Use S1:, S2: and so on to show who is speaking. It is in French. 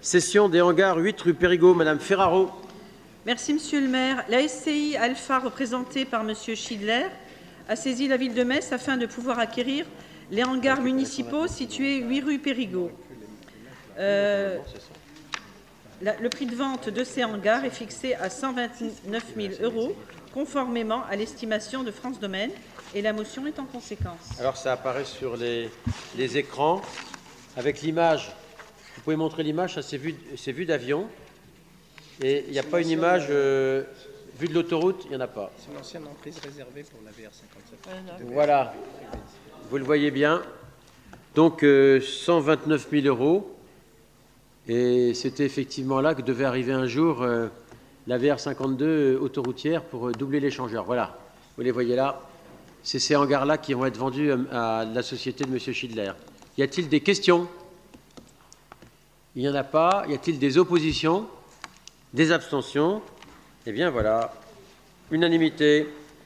S1: Cession des hangars 8 rue Périgaud, Madame Ferraro.
S2: Merci, Monsieur le maire. La SCI Alpha, représentée par Monsieur Schindler, a saisi la ville de Metz afin de pouvoir acquérir les hangars municipaux situés 8 rue Périgaud. Le prix de vente de ces hangars est fixé à 129 000 €, conformément à l'estimation de France Domaine, et la motion est en conséquence.
S1: Alors, ça apparaît sur les écrans avec l'image. Vous pouvez montrer l'image, ça c'est vu d'avion. Et il n'y a pas une image vue de l'autoroute, il n'y en a pas.
S3: C'est l'ancienne emprise réservée pour la VR57.
S1: Voilà, vous le voyez bien. Donc 129 000 €. Et c'était effectivement là que devait arriver un jour la VR52 autoroutière pour doubler l'échangeur. Voilà, vous les voyez là. C'est ces hangars-là qui vont être vendus à la société de M. Schindler. Y a-t-il des questions? Il n'y en a pas. Y a-t-il des oppositions? Des abstentions? Eh bien voilà, unanimité.